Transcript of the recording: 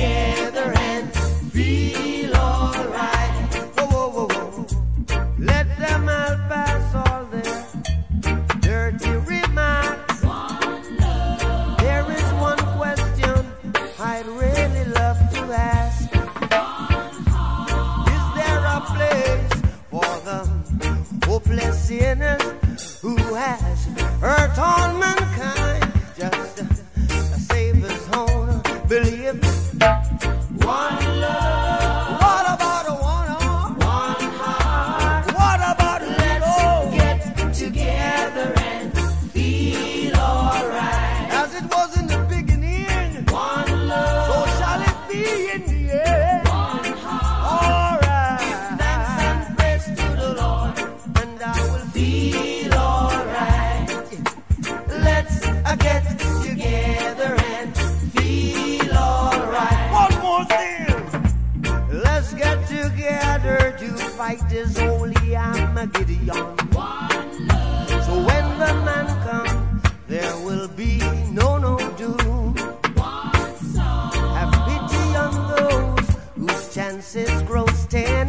together and feel alright. Whoa, whoa, whoa, whoa. Let them all pass all their dirty remarks. One love. There is one question I'd really love to ask. One heart. Is there a place for the hopeless sinners who has hurt all mankind? Just the Savior's own belief. One love. What about a one heart? What about let's get together and feel alright? As it was in the beginning, one love. So shall it be in the end. One heart. Alright. Thanks and praise to the Lord, and I will feel alright. Let's get together and feel alright. One more thing. Let's get together to fight this holy Armageddon. One love. So when the man comes, there will be no doom. One song. Have pity on those whose chances grow stale.